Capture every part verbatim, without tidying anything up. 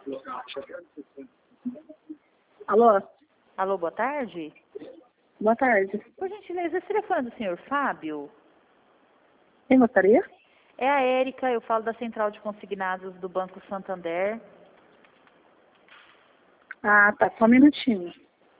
Alô? Alô, boa tarde. Boa tarde. Por gentileza, esse telefone do senhor Fábio? Quem gostaria? É a Érica, eu falo da Central de Consignados do Banco Santander. Ah, tá. Só um minutinho.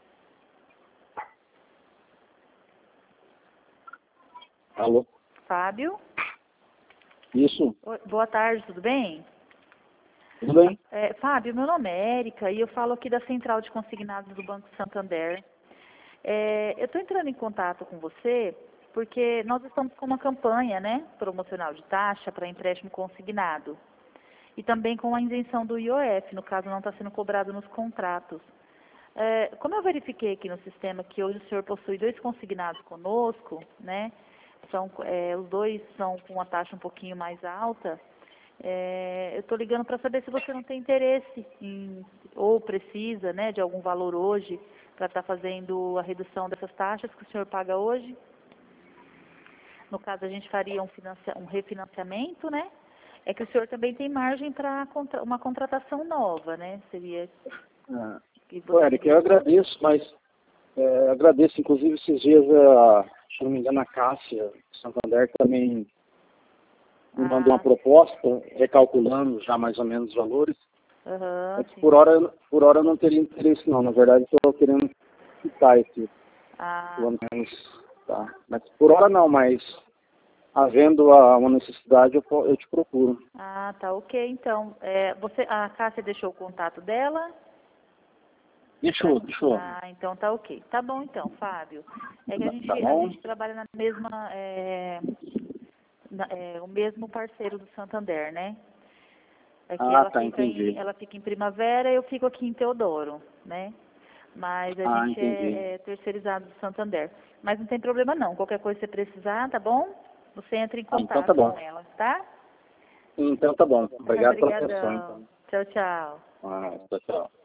Alô? Fábio? Isso? Oi, boa tarde, tudo bem? Tudo bem? É, Fábio, meu nome é Érica e eu falo aqui da Central de Consignados do Banco Santander. É, eu estou entrando em contato com você porque nós estamos com uma campanha, né, promocional de taxa para empréstimo consignado. E também com a isenção do I O F, no caso não está sendo cobrado nos contratos. É, como eu verifiquei aqui no sistema que hoje o senhor possui dois consignados conosco, né, são, é, os dois são com uma taxa um pouquinho mais alta, é, eu estou ligando para saber se você não tem interesse em, ou precisa, né, de algum valor hoje para estar fazendo a redução dessas taxas que o senhor paga hoje. No caso, a gente faria um, financia, um refinanciamento, né? É que o senhor também tem margem para contra, uma contratação nova, né? Seria... Ah, que Ô, Érica, eu agradeço, mas é, agradeço, inclusive, esses dias, a, se não me engano, a Cássia Santander também me mandou Ah, uma proposta, recalculando já mais ou menos os valores. aham, Mas sim. por hora, por hora eu não teria interesse, não. Na verdade, estou querendo quitar esse, Ah, pelo menos, tá. Mas por hora não, mas havendo a, uma necessidade, eu, po- eu te procuro. ah, tá, ok. Então, é, você, a Cássia deixou o contato dela? Deixou, deixou. Ah, então tá ok. Tá bom então, Fábio. É que a Tá gente, a bom? gente trabalha na mesma, é, na- é, o mesmo parceiro do Santander, né? É que Ah, ela tá, fica em, entendi. ela fica em Primavera e eu fico aqui em Teodoro, né? Mas a Ah, gente entendi. é, é terceirizado do Santander. Mas não tem problema não. Qualquer coisa que você precisar, tá bom? Você entra em Ah, então tá contato bom. com ela, tá? Então tá bom. Obrigado pela atenção, Obrigadão. então. Tchau, tchau. Ah, tchau, tchau.